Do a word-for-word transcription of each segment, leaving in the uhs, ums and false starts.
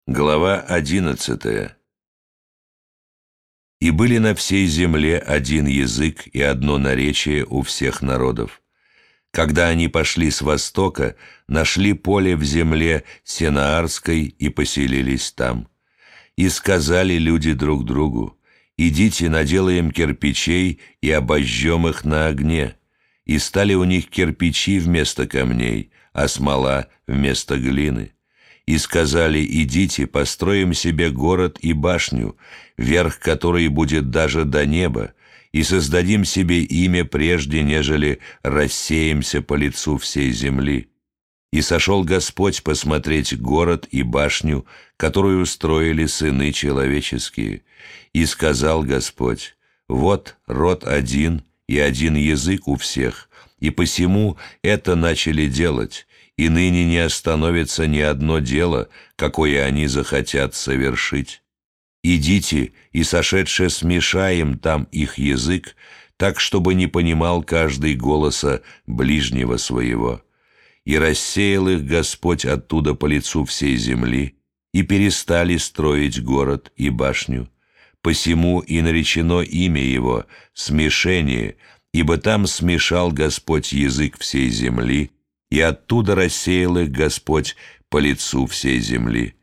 Глава одиннадцатая. «И были на всей земле один язык и одно наречие у всех народов. Когда они пошли с востока, нашли поле в земле Сенаарской и поселились там. И сказали люди друг другу: идите, наделаем кирпичей и обожжем их на огне. И стали у них кирпичи вместо камней, а смола вместо глины. И сказали: идите, построим себе город и башню, верх которой будет даже до неба, и создадим себе имя прежде, нежели рассеемся по лицу всей земли. И сошел Господь посмотреть город и башню, которую строили сыны человеческие. И сказал Господь: вот род один и один язык у всех, и посему это начали делать, и ныне не остановится ни одно дело, какое они захотят совершить. Идите, и сошедше смешаем там их язык, так, чтобы не понимал каждый голоса ближнего своего. И рассеял их Господь оттуда по лицу всей земли, и перестали строить город и башню. Посему и наречено имя его «Смешение», ибо там смешал Господь язык всей земли, и оттуда рассеял их Господь по лицу всей земли.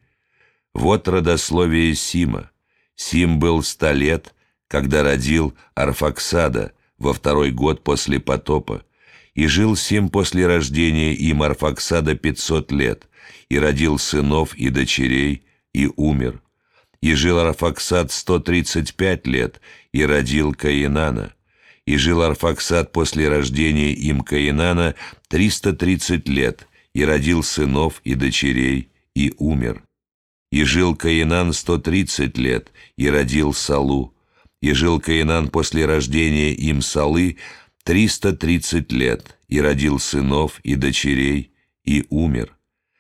Вот родословие Сима. Сим был ста лет, когда родил Арфаксада во второй год после потопа, и жил Сим после рождения им Арфаксада пятьсот лет, и родил сынов и дочерей, и умер. И жил Арфаксад сто тридцать пять лет, и родил Каинана. И жил Арфаксад после рождения им Каинана триста тридцать лет, и родил сынов и дочерей, и умер. И жил Каинан сто тридцать лет, и родил Салу. И жил Каинан после рождения им Салы триста тридцать лет, и родил сынов и дочерей, и умер.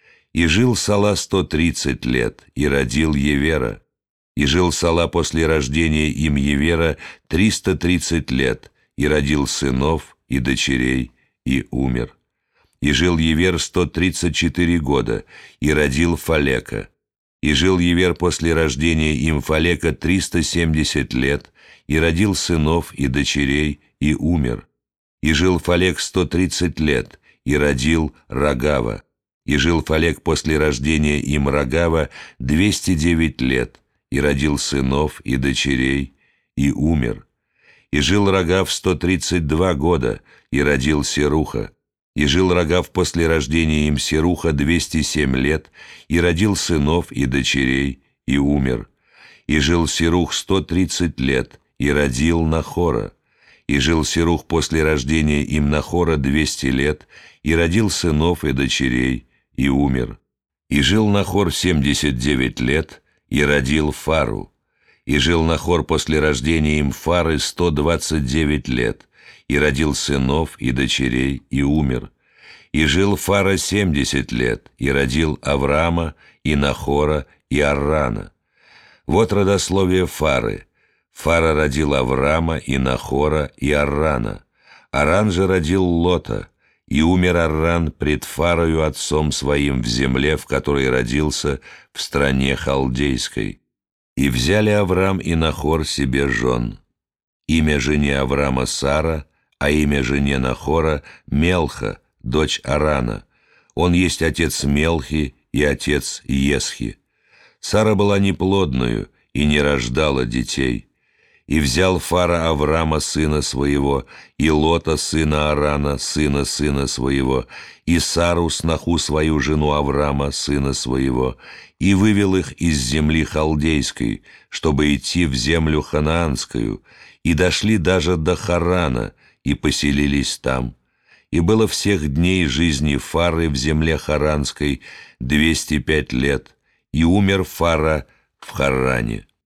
И жил Сала сто тридцать лет, и родил Евера. И жил Сала после рождения им Евера триста тридцать лет, и родил сынов и дочерей, и умер. И жил Евер сто тридцать четыре года, и родил Фалека. И жил Евер после рождения им Фалека триста семьдесят лет, и родил сынов и дочерей, и умер. И жил Фалек сто тридцать лет, и родил Рагава. И жил Фалек после рождения им Рагава двести девять лет, и родил сынов и дочерей, и умер. И жил Рагав сто тридцать два года, и родил Серуха. И жил Рагав после рождения им Серуха двести семь лет, и родил сынов и дочерей, и умер. И жил Серух сто тридцать лет, и родил Нахора. И жил Серух после рождения им Нахора двести лет, и родил сынов и дочерей, и умер. И жил Нахор семьдесят девять лет, и родил Фару. И жил Нахор после рождения им Фары сто двадцать девять лет, и родил сынов и дочерей, и умер. И жил Фара семьдесят лет, и родил Авраама, и Нахора, и Аррана. Вот родословие Фары. Фара родил Авраама, и Нахора, и Аррана. Арран же родил Лота, и умер Арран пред Фарою отцом своим в земле, в которой родился, в стране халдейской. И взяли Авраам и Нахор себе жен. Имя жене Авраама Сара, а имя жене Нахора Мелха, дочь Арана. Он есть отец Мелхи и отец Есхи. Сара была неплодную и не рождала детей. И взял Фара Авраама сына своего, и Лота сына Арана, сына сына своего, и Сару сноху свою жену Авраама, сына своего, и вывел их из земли халдейской, чтобы идти в землю ханаанскую, и дошли даже до Харана, и поселились там. И было всех дней жизни Фары в земле харанской двести пять лет, и умер Фара в Харане.